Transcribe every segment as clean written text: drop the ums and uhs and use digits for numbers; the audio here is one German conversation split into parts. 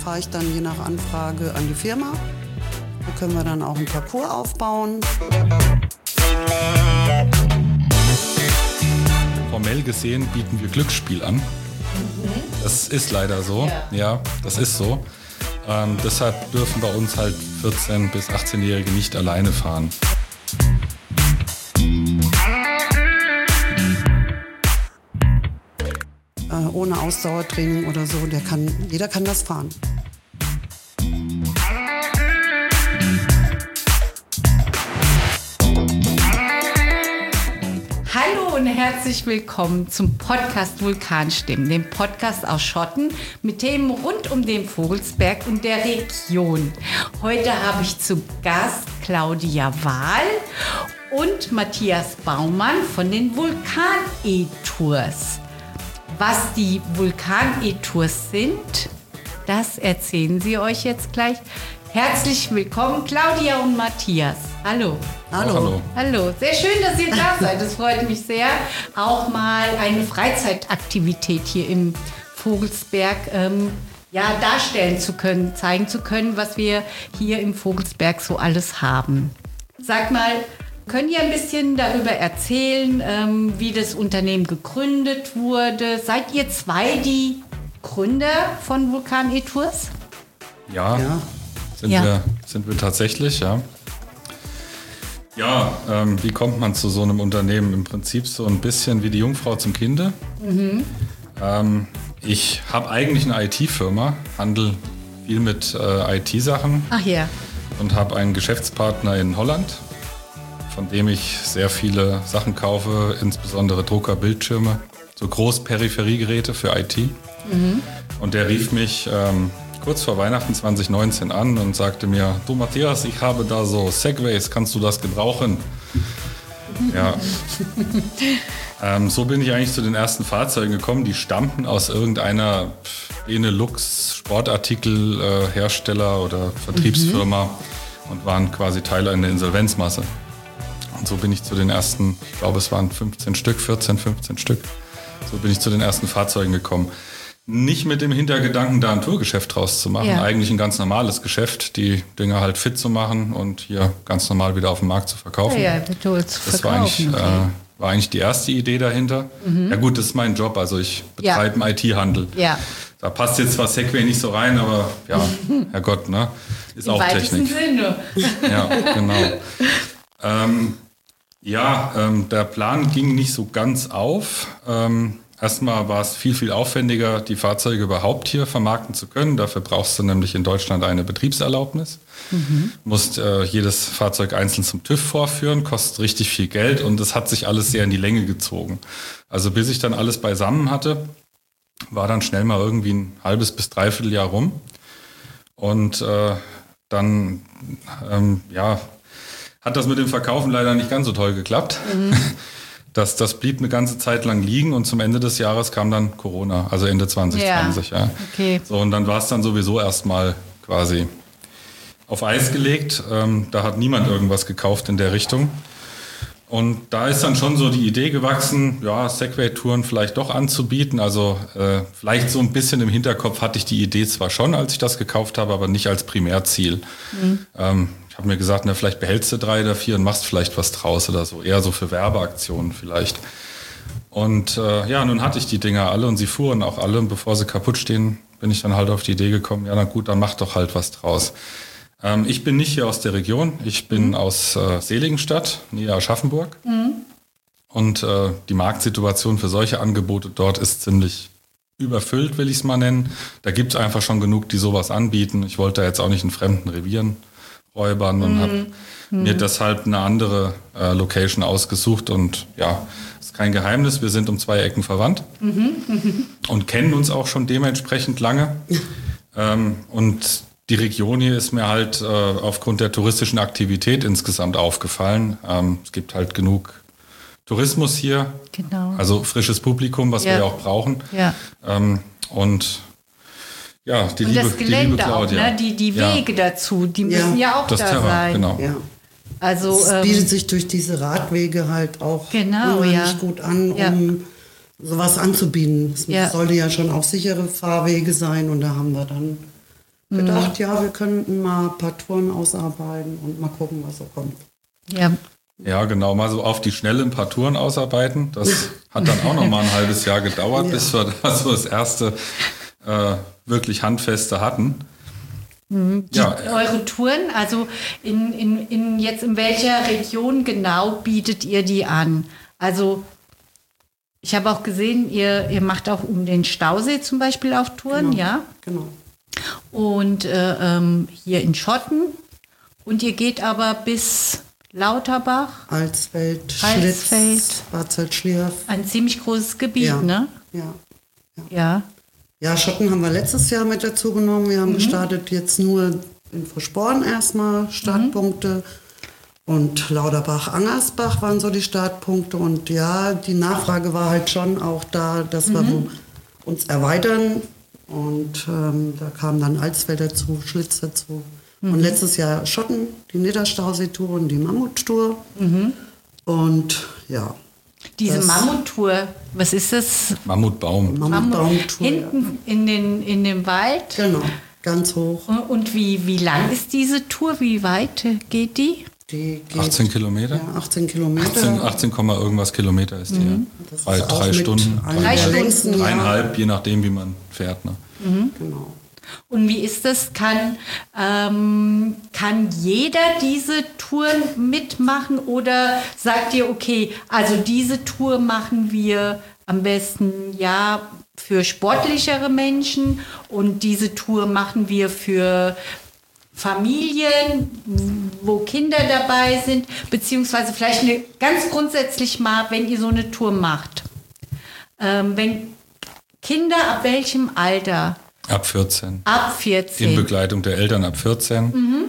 fahre ich dann je nach Anfrage an die Firma. Da können wir dann auch einen Parcours aufbauen. Formell gesehen bieten wir Glücksspiel an. Das ist leider so. Ja, das ist so. Deshalb dürfen bei uns halt 14- bis 18-Jährige nicht alleine fahren. Ohne Ausdauertraining oder so, jeder kann das fahren. Hallo und herzlich willkommen zum Podcast Vulkanstimmen, dem Podcast aus Schotten mit Themen rund um den Vogelsberg und der Region. Heute habe ich zu Gast Claudia Wahl und Matthias Baumann von den Vulkan-E-Tours. Was die Vulkan-E-Tours sind, das erzählen sie euch jetzt gleich. Herzlich willkommen, Claudia und Matthias. Hallo. Hallo. Hallo. Sehr schön, dass ihr da seid. Das freut mich sehr. Auch mal eine Freizeitaktivität hier im Vogelsberg darstellen zu können, zeigen zu können, was wir hier im Vogelsberg so alles haben. Sag mal, könnt ihr ein bisschen darüber erzählen, wie das Unternehmen gegründet wurde? Seid ihr zwei die Gründer von Vulkan-E-Tours? Ja. Sind wir tatsächlich, ja. Ja, wie kommt man zu so einem Unternehmen? Im Prinzip so ein bisschen wie die Jungfrau zum Kinde. Ich habe eigentlich eine IT-Firma, handle viel mit IT-Sachen. Ach ja. Und habe einen Geschäftspartner in Holland, von dem ich sehr viele Sachen kaufe, insbesondere Drucker, Bildschirme, so Großperipheriegeräte für IT. Und der rief mich kurz vor Weihnachten 2019 an und sagte mir, du Matthias, ich habe da so Segways, kannst du das gebrauchen? Ja. So bin ich eigentlich zu den ersten Fahrzeugen gekommen, die stammten aus irgendeiner Benelux-Sportartikel-Hersteller oder Vertriebsfirma und waren quasi Teil einer Insolvenzmasse. Und so bin ich zu den ersten, ich glaube es waren 15 Stück. So bin ich zu den ersten Fahrzeugen gekommen. Nicht mit dem Hintergedanken, da ein Tourgeschäft draus zu machen. Ja. Eigentlich ein ganz normales Geschäft, die Dinger halt fit zu machen und hier ganz normal wieder auf dem Markt zu verkaufen. Ja, das war eigentlich die erste Idee dahinter. Ja gut, das ist mein Job, also ich betreibe einen IT-Handel. Ja. Da passt jetzt zwar Segway nicht so rein, aber ja, Herrgott, ne? Ist auch Technik. Im weitesten Sinne. Ja, genau. Der Plan ging nicht so ganz auf. Erstmal war es viel aufwendiger, die Fahrzeuge überhaupt hier vermarkten zu können. Dafür brauchst du nämlich in Deutschland eine Betriebserlaubnis. Musst jedes Fahrzeug einzeln zum TÜV vorführen, kostet richtig viel Geld und es hat sich alles sehr in die Länge gezogen. Also bis ich dann alles beisammen hatte, war dann schnell mal irgendwie ein halbes bis dreiviertel Jahr rum. Und dann hat das mit dem Verkaufen leider nicht ganz so toll geklappt. Das blieb eine ganze Zeit lang liegen und zum Ende des Jahres kam dann Corona, also Ende 2020. Ja. Okay. So, und dann war es dann sowieso erstmal quasi auf Eis gelegt. Da hat niemand irgendwas gekauft in der Richtung. Und da ist dann schon so die Idee gewachsen, ja, Segway-Touren vielleicht doch anzubieten. Also vielleicht so ein bisschen im Hinterkopf hatte ich die Idee zwar schon, als ich das gekauft habe, aber nicht als Primärziel. Ich habe mir gesagt, vielleicht behältst du 3 oder 4 und machst vielleicht was draus oder so. Eher so für Werbeaktionen vielleicht. Und nun hatte ich die Dinger alle und sie fuhren auch alle. Und bevor sie kaputt stehen, bin ich dann halt auf die Idee gekommen, ja na gut, dann mach doch halt was draus. Ich bin nicht hier aus der Region. Ich bin aus Seligenstadt, näher Aschaffenburg. Und die Marktsituation für solche Angebote dort ist ziemlich überfüllt, will ich es mal nennen. Da gibt es einfach schon genug, die sowas anbieten. Ich wollte da jetzt auch nicht in fremden Revieren räubern und habe mir deshalb eine andere Location ausgesucht. Und ja, ist kein Geheimnis, wir sind um 2 Ecken verwandt und kennen uns auch schon dementsprechend lange. Und die Region hier ist mir halt aufgrund der touristischen Aktivität insgesamt aufgefallen. Es gibt halt genug Tourismus hier, also frisches Publikum, was wir ja auch brauchen. Ja. Ja, die und liebe, das Gelände die liebe Claudia. Auch, ne? Die Wege dazu, die müssen ja auch das da sein. Genau. Ja. Also, es bietet sich durch diese Radwege halt auch unheimlich gut an, um sowas anzubieten. Es sollte ja schon auch sichere Fahrwege sein und da haben wir dann gedacht, ja, wir könnten mal ein paar Touren ausarbeiten und mal gucken, was so kommt. Ja. Ja, genau, mal so auf die Schnelle ein paar Touren ausarbeiten. Das hat dann auch noch mal ein halbes Jahr gedauert, bis wir da so das erste wirklich Handfeste hatten. Eure Touren, also jetzt in welcher Region genau bietet ihr die an? Also ich habe auch gesehen, ihr macht auch um den Stausee zum Beispiel auch Touren, ja? Genau. Und hier in Schotten. Und ihr geht aber bis Lauterbach, Alsfeld, Schlitz, Bad Salzschlierf. Ein ziemlich großes Gebiet, ne? Ja. Ja, Schotten haben wir letztes Jahr mit dazu genommen. Wir haben gestartet jetzt nur in Vosporn erstmal Startpunkte. Und Lauterbach, Angersbach waren so die Startpunkte. Und ja, die Nachfrage war halt schon auch da, dass wir uns erweitern. Und da kam dann Alsfeld dazu, Schlitz dazu. Und letztes Jahr Schotten, die Niederstausee-Tour und die Mammut-Tour. Und ja. Diese Mammut-Tour, was ist das? Mammutbaum-Tour. Hinten in den Wald? Genau, ganz hoch. Und wie lang ist diese Tour? Wie weit geht die? Die geht 18 Kilometer? Ja, 18 Kilometer. 18, irgendwas Kilometer ist die. Bei 3 Stunden. 3,5, je nachdem, wie man fährt. Ne? Genau. Und wie ist das? Kann jeder diese Touren mitmachen oder sagt ihr, okay, also diese Tour machen wir am besten für sportlichere Menschen und diese Tour machen wir für Familien, wo Kinder dabei sind, beziehungsweise vielleicht ganz grundsätzlich mal, wenn ihr so eine Tour macht. Wenn Kinder ab welchem Alter? Ab 14. Ab 14. In Begleitung der Eltern ab 14.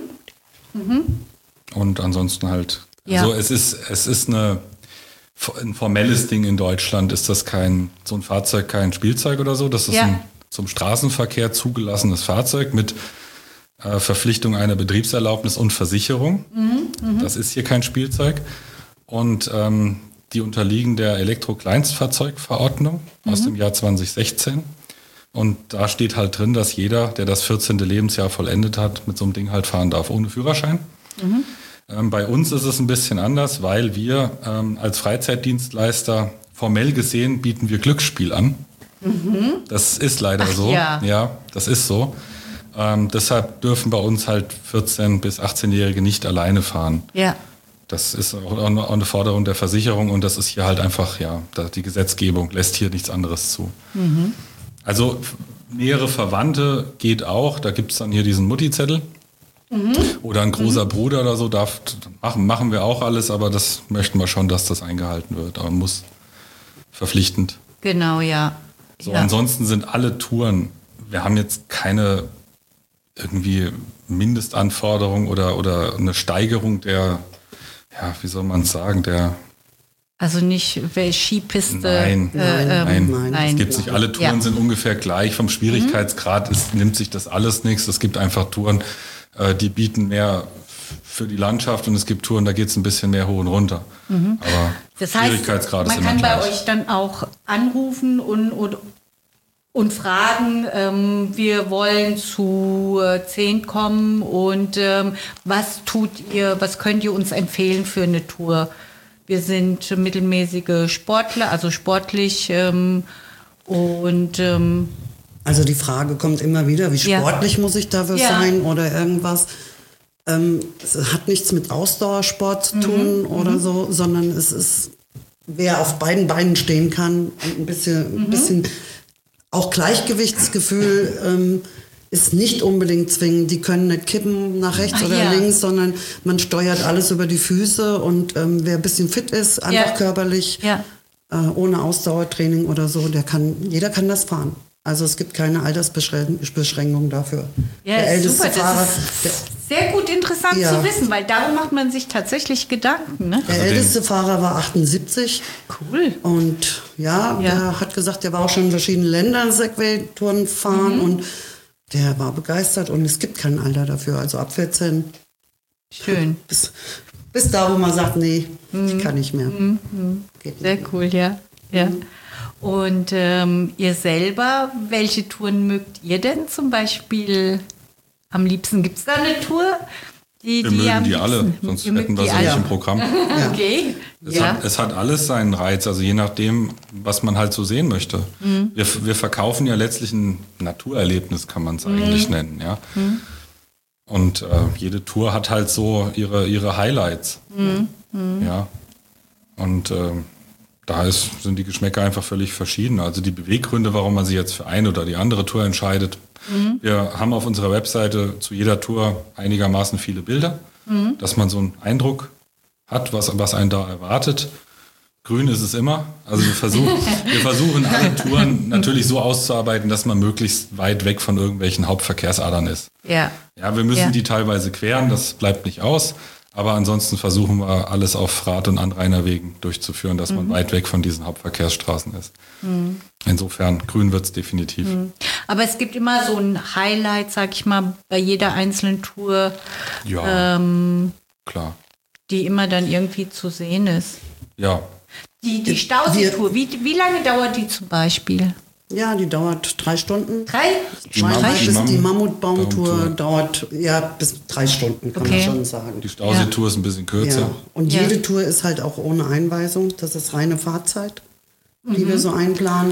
Und ansonsten halt. Ja. Also es ist ein formelles Ding in Deutschland. Ist das so ein Fahrzeug kein Spielzeug oder so? Das ist ein zum Straßenverkehr zugelassenes Fahrzeug mit Verpflichtung einer Betriebserlaubnis und Versicherung. Das ist hier kein Spielzeug. Und die unterliegen der Elektro-Kleinstfahrzeugverordnung aus dem Jahr 2016. Und da steht halt drin, dass jeder, der das 14. Lebensjahr vollendet hat, mit so einem Ding halt fahren darf, ohne Führerschein. Bei uns ist es ein bisschen anders, weil wir als Freizeitdienstleister formell gesehen bieten wir Glücksspiel an. Das ist leider so. Ja, das ist so. Deshalb dürfen bei uns halt 14- bis 18-Jährige nicht alleine fahren. Ja. Das ist auch eine Forderung der Versicherung und das ist hier halt einfach, die Gesetzgebung lässt hier nichts anderes zu. Also nähere Verwandte geht auch, da gibt es dann hier diesen Mutti-Zettel oder ein großer Bruder oder so, machen wir auch alles, aber das möchten wir schon, dass das eingehalten wird, aber muss verpflichtend. Genau, ja. So, ansonsten sind alle Touren, wir haben jetzt keine irgendwie Mindestanforderung oder eine Steigerung der, wie soll man es sagen, also nicht Skipiste. Nein. Es gibt nicht, alle Touren sind ungefähr gleich. Vom Schwierigkeitsgrad nimmt sich das alles nichts. Es gibt einfach Touren, die bieten mehr für die Landschaft und es gibt Touren, da geht es ein bisschen mehr hoch und runter. Aber das heißt, Schwierigkeitsgrad ist immer gleich. Man kann bei euch dann auch anrufen und fragen, wir wollen zu 10 kommen und was könnt ihr uns empfehlen für eine Tour? Wir sind mittelmäßige Sportler, also sportlich also die Frage kommt immer wieder, wie sportlich muss ich dafür sein oder irgendwas. Es hat nichts mit Ausdauersport zu tun oder so, sondern es ist, wer auf beiden Beinen stehen kann und ein bisschen auch Gleichgewichtsgefühl ist nicht unbedingt zwingend. Die können nicht kippen nach rechts oder links, sondern man steuert alles über die Füße und wer ein bisschen fit ist, einfach körperlich, ohne Ausdauertraining oder so, jeder kann das fahren. Also es gibt keine Altersbeschränkung dafür. Ja, der älteste super. Fahrer, das ist sehr gut interessant zu wissen, weil darum macht man sich tatsächlich Gedanken. Ne? Der älteste Fahrer war 78. Cool. Und der hat gesagt, der war auch schon in verschiedenen Ländern Segway-Touren fahren und der war begeistert und es gibt kein Alter dafür, also ab 14. Schön. Bis da, wo man sagt, nee, ich kann nicht mehr. Geht sehr nicht. Cool, ja. Und ihr selber, welche Touren mögt ihr denn zum Beispiel am liebsten? Gibt es da eine Tour? Wir mögen die alle, sonst hätten wir sie nicht im Programm. Okay. Es hat alles seinen Reiz, also je nachdem, was man halt so sehen möchte. Wir verkaufen ja letztlich ein Naturerlebnis, kann man es eigentlich nennen. Ja? Und jede Tour hat halt so ihre Highlights. Ja. Und da sind die Geschmäcker einfach völlig verschieden. Also die Beweggründe, warum man sich jetzt für eine oder die andere Tour entscheidet. Wir haben auf unserer Webseite zu jeder Tour einigermaßen viele Bilder, dass man so einen Eindruck hat, was einen da erwartet. Grün ist es immer. Also wir versuchen alle Touren natürlich so auszuarbeiten, dass man möglichst weit weg von irgendwelchen Hauptverkehrsadern ist. Ja, wir müssen die teilweise queren, das bleibt nicht aus. Aber ansonsten versuchen wir alles auf Rad- und Anrainerwegen durchzuführen, dass man weit weg von diesen Hauptverkehrsstraßen ist. Insofern, grün wird es definitiv. Aber es gibt immer so ein Highlight, sag ich mal, bei jeder einzelnen Tour. Ja, klar. Die immer dann irgendwie zu sehen ist. Ja. Die Stausee-Tour, wie lange dauert die zum Beispiel? Ja, die dauert 3 Stunden. Die Mammutbaumtour dauert bis 3 Stunden, kann man schon sagen. Die Stausee-Tour ist ein bisschen kürzer. Ja. Und jede Tour ist halt auch ohne Einweisung. Das ist reine Fahrzeit, die wir so einplanen.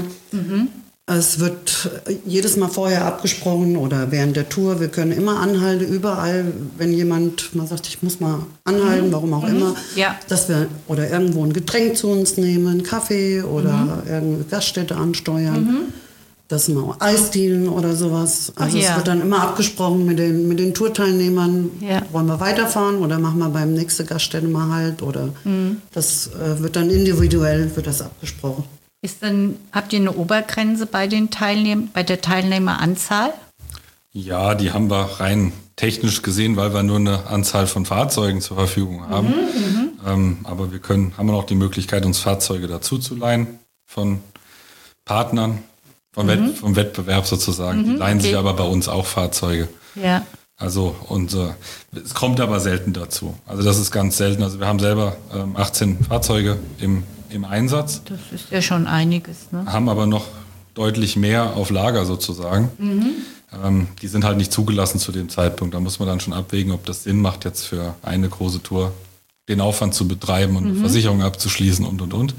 Es wird jedes Mal vorher abgesprochen oder während der Tour. Wir können immer anhalten, überall, wenn jemand mal sagt, ich muss mal anhalten, warum auch immer, dass wir oder irgendwo ein Getränk zu uns nehmen, einen Kaffee oder irgendeine Gaststätte ansteuern, dass wir Eisdielen oder sowas. Also es wird dann immer abgesprochen mit den Tourteilnehmern, wollen wir weiterfahren oder machen wir beim nächsten Gaststätte mal halt oder das wird dann individuell abgesprochen. Habt ihr eine Obergrenze bei der Teilnehmeranzahl? Ja, die haben wir rein technisch gesehen, weil wir nur eine Anzahl von Fahrzeugen zur Verfügung haben. Aber wir haben noch die Möglichkeit, uns Fahrzeuge dazu zu leihen von Partnern, vom Wettbewerb sozusagen. Die leihen sich aber bei uns auch Fahrzeuge. Ja. Also es kommt aber selten dazu. Also das ist ganz selten. Also wir haben selber 18 Fahrzeuge im Einsatz. Das ist ja schon einiges, ne? Haben aber noch deutlich mehr auf Lager sozusagen. Die sind halt nicht zugelassen zu dem Zeitpunkt. Da muss man dann schon abwägen, ob das Sinn macht, jetzt für eine große Tour den Aufwand zu betreiben und eine Versicherung abzuschließen und.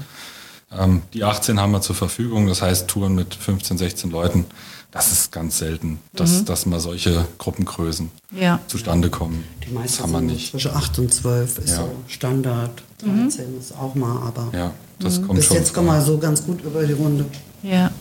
Die 18 haben wir zur Verfügung. Das heißt, Touren mit 15, 16 Leuten, das ist ganz selten, dass mal solche Gruppengrößen zustande kommen. Die meisten haben wir nicht. Zwischen 8 und 12 ist so Standard. 13 ist auch mal, aber das kommt bis schon jetzt kommen wir so ganz gut über die Runde. Ja.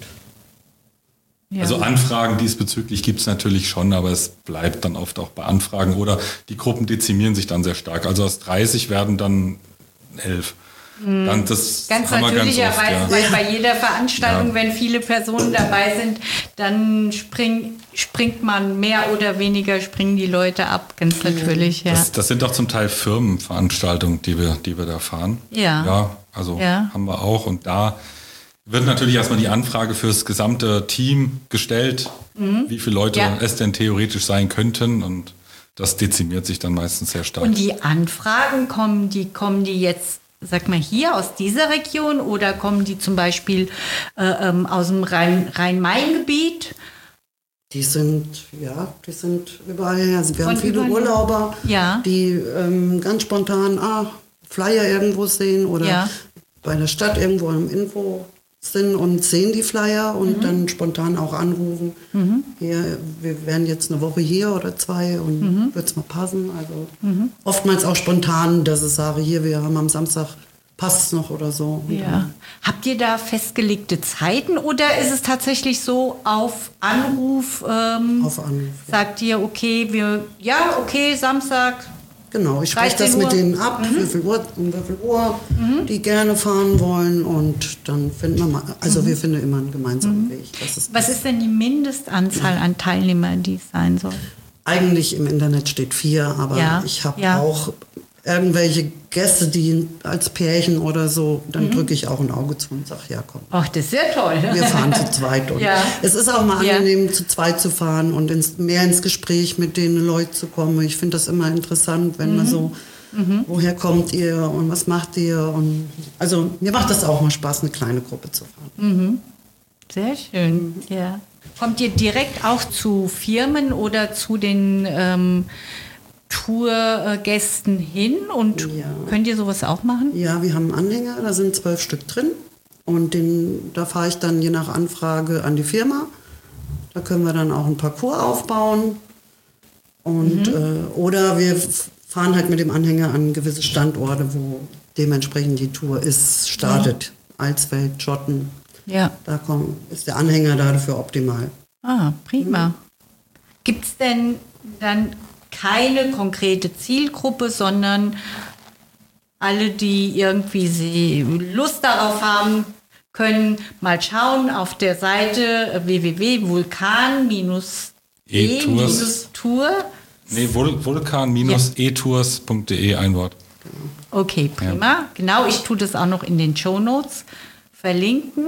Also Anfragen diesbezüglich gibt es natürlich schon, aber es bleibt dann oft auch bei Anfragen oder die Gruppen dezimieren sich dann sehr stark. Also aus 30 werden dann 11. Dann das ganz natürlicherweise, weil bei jeder Veranstaltung, wenn viele Personen dabei sind, dann springt man mehr oder weniger, springen die Leute ab, ganz natürlich. Ja. Das sind doch zum Teil Firmenveranstaltungen, die wir da fahren. Ja, haben wir auch. Und da wird natürlich erstmal die Anfrage fürs gesamte Team gestellt, wie viele Leute es denn theoretisch sein könnten, und das dezimiert sich dann meistens sehr stark. Und die Anfragen kommen die jetzt, sag mal, hier aus dieser Region oder kommen die zum Beispiel aus dem Rhein-Main-Gebiet? Die sind überall her. Also wir haben viele Urlauber, die ganz spontan Flyer irgendwo sehen oder bei der Stadt irgendwo im Info sind und sehen die Flyer und dann spontan auch anrufen. Hier, wir wären jetzt eine Woche hier oder 2 und wird es mal passen. Also oftmals auch spontan, dass ich sage, hier, wir haben am Samstag, passt es noch oder so. Ja. Habt ihr da festgelegte Zeiten oder ist es tatsächlich so auf Anruf? Auf Anruf. Sagt ihr, okay, Samstag. Genau, ich spreche das mit denen ab, wie viel Uhr die gerne fahren wollen, und dann finden wir mal, wir finden immer einen gemeinsamen Weg. Was ist denn die Mindestanzahl an Teilnehmern, die es sein soll? Eigentlich im Internet steht 4, aber ich habe auch irgendwelche Gäste, die als Pärchen oder so, dann drücke ich auch ein Auge zu und sage, ja komm. Ach, das ist ja toll. Wir fahren zu zweit. Und es ist auch mal angenehm, zu zweit zu fahren und mehr ins Gespräch mit den Leuten zu kommen. Ich finde das immer interessant, wenn man so, woher kommt ihr und was macht ihr? Und also mir macht das auch mal Spaß, eine kleine Gruppe zu fahren. Sehr schön, ja. Kommt ihr direkt auch zu Firmen oder zu den Tourgästen hin und könnt ihr sowas auch machen? Ja, wir haben einen Anhänger, da sind 12 Stück drin und da fahre ich dann je nach Anfrage an die Firma. Da können wir dann auch einen Parcours aufbauen und oder wir fahren halt mit dem Anhänger an gewisse Standorte, wo dementsprechend die Tour startet. Alsfeld, Schotten. Ja. Da ist der Anhänger dafür optimal. Ah, prima. Gibt es denn dann keine konkrete Zielgruppe, sondern alle, die irgendwie Lust darauf haben, können mal schauen auf der Seite www.vulkan-e-tour. Nee, vulkan-etours.de, ein Wort. Okay, prima. Ja. Genau, ich tue das auch noch in den Shownotes verlinken.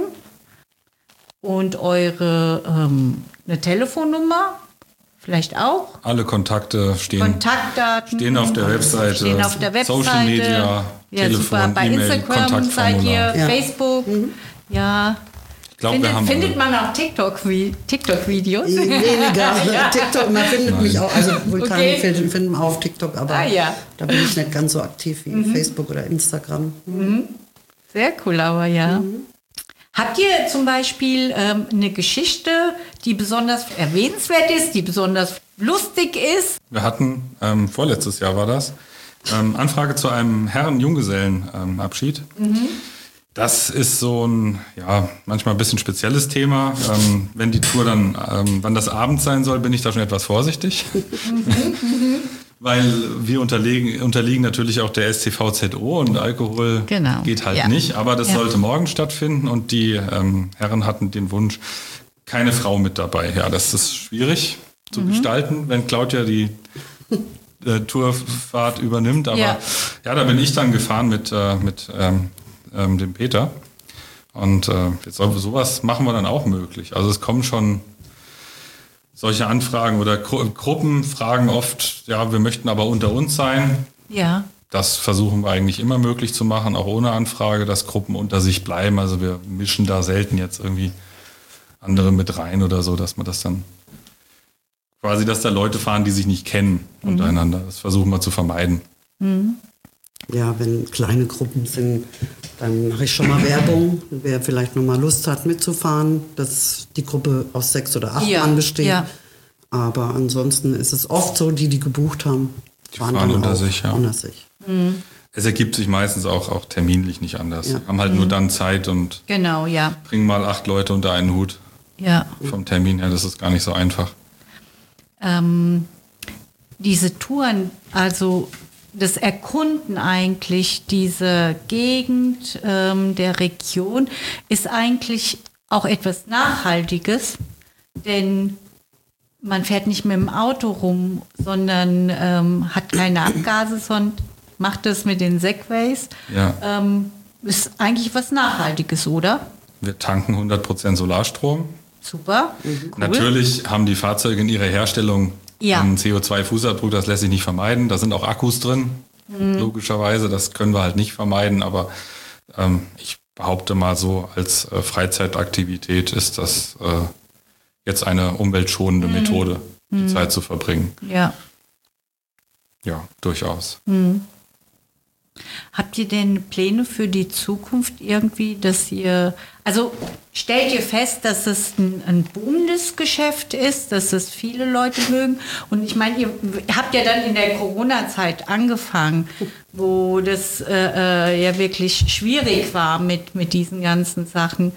Und eure eine Telefonnummer vielleicht auch? Alle Kontaktdaten stehen auf der Webseite. Social Media, Telefon, super. Bei Instagram seid ihr, Facebook. Ja. Ich glaube, findet man auch TikTok-Videos? Weniger. TikTok, man findet mich auch, also Vulkan finden wir auf TikTok, aber da bin ich nicht ganz so aktiv wie Facebook oder Instagram. Sehr cool, aber Habt ihr zum Beispiel eine Geschichte, die besonders erwähnenswert ist, die besonders lustig ist? Wir hatten, vorletztes Jahr war das, Anfrage zu einem Herren-Junggesellenabschied. Das ist so ein, manchmal ein bisschen spezielles Thema. Wenn die Tour dann, wann das Abend sein soll, bin ich da schon etwas vorsichtig. Weil wir unterliegen natürlich auch der StVZO und Alkohol geht halt nicht. Aber das sollte morgen stattfinden und die Herren hatten den Wunsch, keine Frau mit dabei. Ja, das ist schwierig zu gestalten, wenn Claudia die Tourfahrt übernimmt. Aber da bin ich dann gefahren mit dem Peter. Und sowas machen wir dann auch möglich. Also es kommen schon solche Anfragen oder Gruppen fragen oft, wir möchten aber unter uns sein. Ja. Das versuchen wir eigentlich immer möglich zu machen, auch ohne Anfrage, dass Gruppen unter sich bleiben. Also wir mischen da selten jetzt irgendwie andere mit rein oder so, dass man das dann quasi, dass da Leute fahren, die sich nicht kennen untereinander. Das versuchen wir zu vermeiden. Ja, wenn kleine Gruppen sind, dann mache ich schon mal Werbung. Wer vielleicht noch mal Lust hat mitzufahren, dass die Gruppe aus 6 oder 8 Mann besteht. Ja. Aber ansonsten ist es oft so, die gebucht haben, die fahren unter sich. Mhm. Es ergibt sich meistens auch terminlich nicht anders. Ja. Haben halt nur dann Zeit und bringen mal 8 Leute unter einen Hut. Ja. Vom Termin her, das ist gar nicht so einfach. Diese Touren, also das Erkunden eigentlich dieser Gegend, der Region, ist eigentlich auch etwas Nachhaltiges, denn man fährt nicht mit dem Auto rum, sondern hat keine Abgase, sondern macht das mit den Segways. Ja. Ist eigentlich was Nachhaltiges, oder? Wir tanken 100% Solarstrom. Super. Cool. Natürlich haben die Fahrzeuge in ihrer Herstellung einen CO2-Fußabdruck, das lässt sich nicht vermeiden. Da sind auch Akkus drin, logischerweise. Das können wir halt nicht vermeiden. Aber ich behaupte mal so, als Freizeitaktivität ist das jetzt eine umweltschonende Methode, die Zeit zu verbringen. Ja. Ja, durchaus. Habt ihr denn Pläne für die Zukunft irgendwie, dass ihr, also stellt ihr fest, dass es ein boomendes Geschäft ist, dass es viele Leute mögen? Und ich meine, ihr habt ja dann in der Corona-Zeit angefangen, wo das ja wirklich schwierig war mit diesen ganzen Sachen.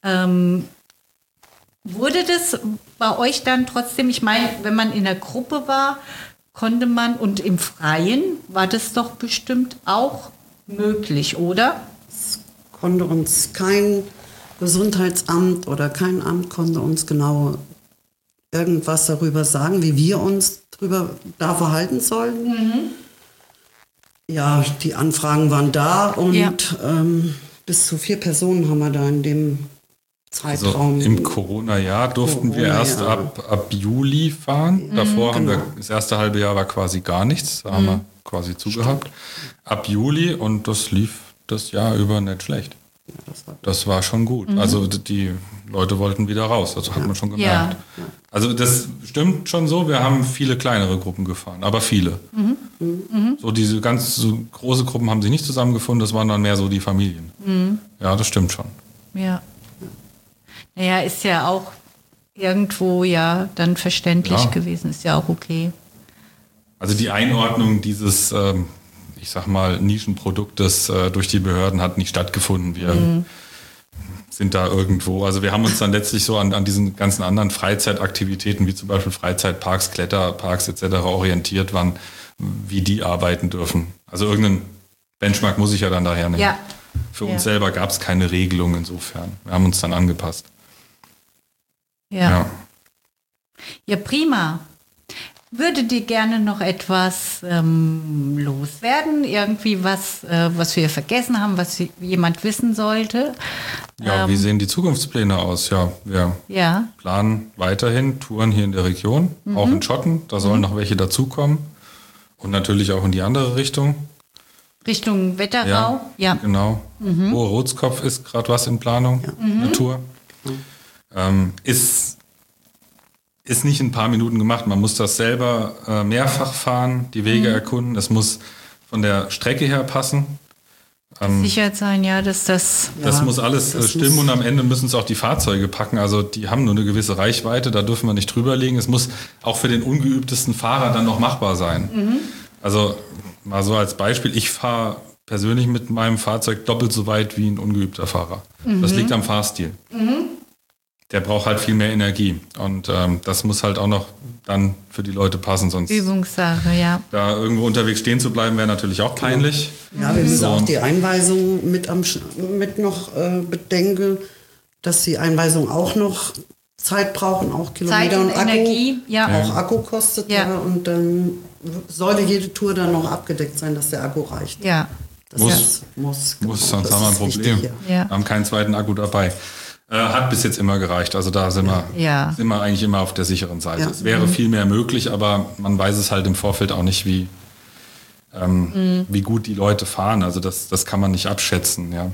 Wurde das bei euch dann trotzdem, ich meine, wenn man in der Gruppe war, konnte man, und im Freien war das doch bestimmt auch möglich, oder? Es konnte uns kein Gesundheitsamt oder kein Amt konnte uns genau irgendwas darüber sagen, wie wir uns da verhalten sollen. Ja, die Anfragen waren da und bis zu 4 Personen haben wir da in dem Zeitraum. Also im Corona-Jahr durften wir erst ab Juli fahren. Davor haben wir, das erste halbe Jahr war quasi gar nichts. Da haben wir quasi zugehabt. Ab Juli, und das lief das Jahr über nicht schlecht. Das war schon gut. Also die Leute wollten wieder raus, das hat man schon gemerkt. Ja. Also das stimmt schon so, wir haben viele kleinere Gruppen gefahren, aber viele. So diese ganz so große Gruppen haben sich nicht zusammengefunden, das waren dann mehr so die Familien. Ja, das stimmt schon. Ja. Naja, ist ja auch irgendwo ja dann verständlich gewesen, ist ja auch okay. Also die Einordnung dieses, ich sag mal, Nischenproduktes durch die Behörden hat nicht stattgefunden. Wir sind da irgendwo, also wir haben uns dann letztlich so an diesen ganzen anderen Freizeitaktivitäten, wie zum Beispiel Freizeitparks, Kletterparks etc. orientiert, wie die arbeiten dürfen. Also irgendeinen Benchmark muss ich ja dann daher nehmen. Ja. Für uns selber gab es keine Regelung insofern. Wir haben uns dann angepasst. Ja, prima. Würdet ihr gerne noch etwas loswerden? Irgendwie was wir vergessen haben, was jemand wissen sollte? Ja, wie sehen die Zukunftspläne aus? Ja, wir planen weiterhin Touren hier in der Region, auch in Schotten. Da sollen noch welche dazukommen. Und natürlich auch in die andere Richtung. Richtung Wetterau? Ja, genau. Hohe Rotskopf ist gerade was in Planung, eine Tour. Ist nicht in ein paar Minuten gemacht. Man muss das selber mehrfach fahren, die Wege erkunden. Es muss von der Strecke her passen. Sicherheit sein, dass das... Das muss alles stimmen und am Ende müssen es auch die Fahrzeuge packen. Also die haben nur eine gewisse Reichweite, da dürfen wir nicht drüber liegen. Es muss auch für den ungeübtesten Fahrer dann noch machbar sein. Also mal so als Beispiel, ich fahre persönlich mit meinem Fahrzeug doppelt so weit wie ein ungeübter Fahrer. Das liegt am Fahrstil. Der braucht halt viel mehr Energie und das muss halt auch noch dann für die Leute passen, sonst Übungssache, da irgendwo unterwegs stehen zu bleiben, wäre natürlich auch peinlich. Ja, wir müssen auch die Einweisung mit noch bedenken, dass die Einweisung auch noch Zeit brauchen, auch Kilometer Zeit und Akku, Energie, auch Akku kostet und dann sollte jede Tour dann noch abgedeckt sein, dass der Akku reicht. Ja. Muss, sonst haben wir ein Problem. Wichtig, Wir haben keinen zweiten Akku dabei. Hat bis jetzt immer gereicht. Also da sind wir eigentlich immer auf der sicheren Seite. Es wäre viel mehr möglich, aber man weiß es halt im Vorfeld auch nicht, wie gut die Leute fahren. Also das kann man nicht abschätzen. Ja,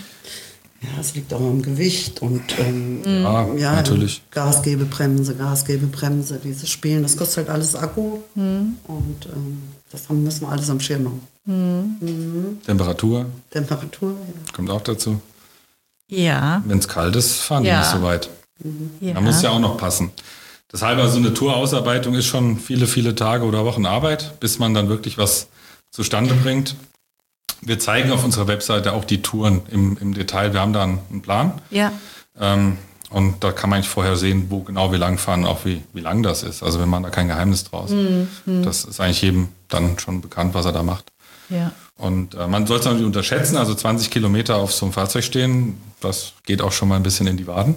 es liegt auch am Gewicht und natürlich. Gasgebebremse, dieses Spielen, das kostet halt alles Akku und das müssen wir alles am Schirm haben. Temperatur kommt auch dazu. Ja. Wenn es kalt ist, fahren die nicht so weit. Da muss ja auch noch passen. Deshalb also eine Tourausarbeitung ist schon viele, viele Tage oder Wochen Arbeit, bis man dann wirklich was zustande bringt. Wir zeigen auf unserer Webseite auch die Touren im Detail. Wir haben da einen Plan. Ja. Und da kann man eigentlich vorher sehen, wo genau wir lang fahren, auch wie lang das ist. Also wir machen da kein Geheimnis draus. Das ist eigentlich jedem dann schon bekannt, was er da macht. Ja. Und man soll es auch nicht unterschätzen, also 20 Kilometer auf so einem Fahrzeug stehen, das geht auch schon mal ein bisschen in die Waden.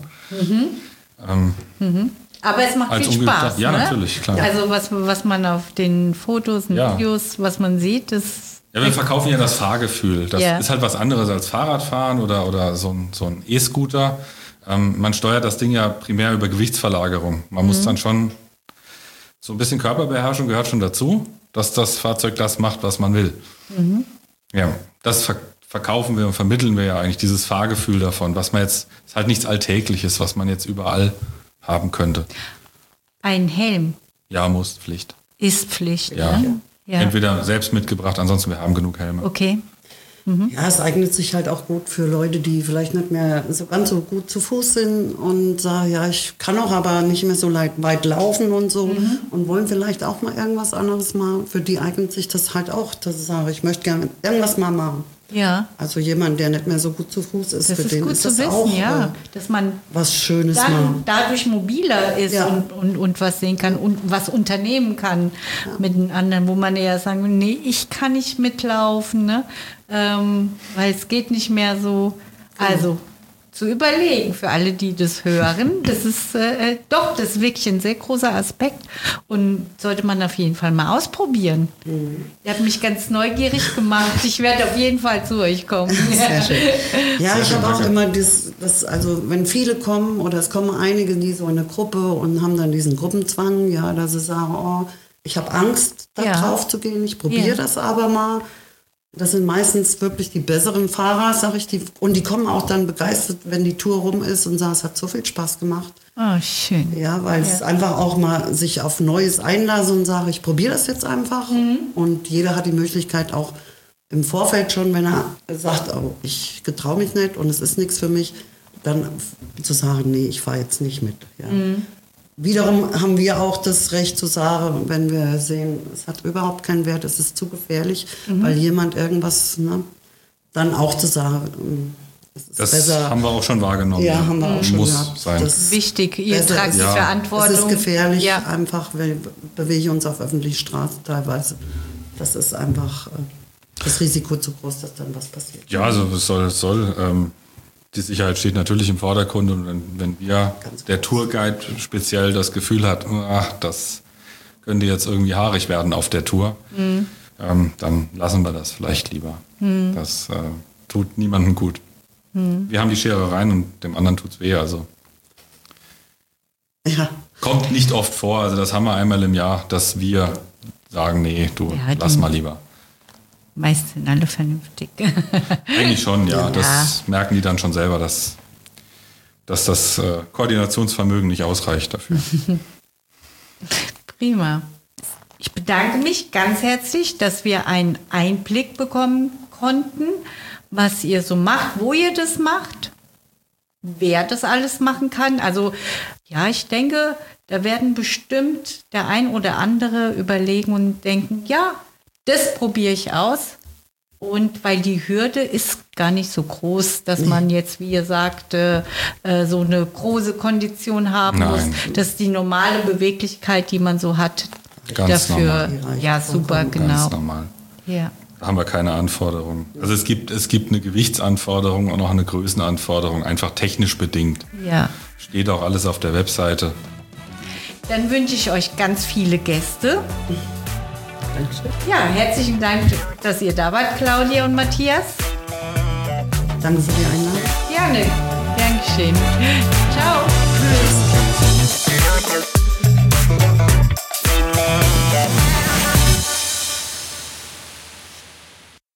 Aber es macht viel Spaß. Ja, natürlich, klar. Also was man auf den Fotos und Videos, was man sieht, das... Ja, wir verkaufen ja das Fahrgefühl. Das ist halt was anderes als Fahrradfahren oder so ein E-Scooter. Man steuert das Ding ja primär über Gewichtsverlagerung. Man muss dann schon, so ein bisschen Körperbeherrschung gehört schon dazu, dass das Fahrzeug das macht, was man will. Ja, das verkaufen wir und vermitteln wir ja eigentlich, dieses Fahrgefühl davon, was man jetzt, ist halt nichts Alltägliches, was man jetzt überall haben könnte. Ein Helm? Ja, muss, Pflicht. Ist Pflicht, ja. Entweder selbst mitgebracht, ansonsten wir haben genug Helme. Okay. Ja, es eignet sich halt auch gut für Leute, die vielleicht nicht mehr so ganz so gut zu Fuß sind und sagen, ja, ich kann auch aber nicht mehr so weit laufen und so und wollen vielleicht auch mal irgendwas anderes machen. Für die eignet sich das halt auch, dass ich sage, ich möchte gerne irgendwas mal machen. Ja. Also jemand, der nicht mehr so gut zu Fuß ist, das für ist den gut ist zu das wissen, auch dass man was Schönes dann dadurch mobiler ist und was sehen kann und was unternehmen kann mit den anderen, wo man eher sagen, nee, ich kann nicht mitlaufen, ne? Weil es geht nicht mehr so. Also zu überlegen für alle, die das hören, das ist das ist wirklich ein sehr großer Aspekt und sollte man auf jeden Fall mal ausprobieren. Ihr habt mich ganz neugierig gemacht. Ich werde auf jeden Fall zu euch kommen. Sehr schön. Ja, ich habe auch immer also wenn viele kommen oder es kommen einige, die so in eine Gruppe und haben dann diesen Gruppenzwang, dass sie sagen, oh, ich habe Angst, da drauf zu gehen, ich probiere das aber mal. Das sind meistens wirklich die besseren Fahrer, sag ich. Und die kommen auch dann begeistert, wenn die Tour rum ist und sagen, es hat so viel Spaß gemacht. Oh, schön. Ja, weil es einfach auch mal sich auf Neues einlasse und sage, ich probiere das jetzt einfach. Und jeder hat die Möglichkeit auch im Vorfeld schon, wenn er sagt, oh, ich getraue mich nicht und es ist nichts für mich, dann zu sagen, nee, ich fahre jetzt nicht mit. Ja. Wiederum haben wir auch das Recht zu sagen, wenn wir sehen, es hat überhaupt keinen Wert, es ist zu gefährlich, weil jemand irgendwas, ne, dann auch zu sagen, das besser. Haben wir auch schon wahrgenommen. Ja, haben wir auch schon Muss gehabt. sein. Das ist wichtig, ihr tragt die Verantwortung. Es ist gefährlich, einfach, wir bewegen uns auf öffentlichen Straßen teilweise. Das ist einfach das Risiko zu groß, dass dann was passiert. Ja, also es soll die Sicherheit steht natürlich im Vordergrund und wenn wir, der Tourguide speziell das Gefühl hat, das könnte jetzt irgendwie haarig werden auf der Tour, dann lassen wir das vielleicht lieber. Das tut niemandem gut. Wir haben die Schere rein und dem anderen tut's weh, also. Ja. Kommt nicht oft vor, also das haben wir einmal im Jahr, dass wir sagen, nee, lass mal lieber. Meist sind alle vernünftig. Eigentlich schon, ja. Das merken die dann schon selber, dass das Koordinationsvermögen nicht ausreicht dafür. Prima. Ich bedanke mich ganz herzlich, dass wir einen Einblick bekommen konnten, was ihr so macht, wo ihr das macht, wer das alles machen kann. Also ja, ich denke, da werden bestimmt der ein oder andere überlegen und denken, ja, das probiere ich aus. Und weil die Hürde ist gar nicht so groß, dass man jetzt, wie ihr sagt, so eine große Kondition haben muss. Das ist die normale Beweglichkeit, die man so hat. Ganz dafür. Normal. Ja, super, genau. Ganz normal. Ja. Da haben wir keine Anforderungen. Also es gibt eine Gewichtsanforderung und auch eine Größenanforderung, einfach technisch bedingt. Ja. Steht auch alles auf der Webseite. Dann wünsche ich euch ganz viele Gäste. Ja, herzlichen Dank, dass ihr da wart, Claudia und Matthias. Danke für die Einladung. Gerne, gern geschehen. Ciao. Tschüss.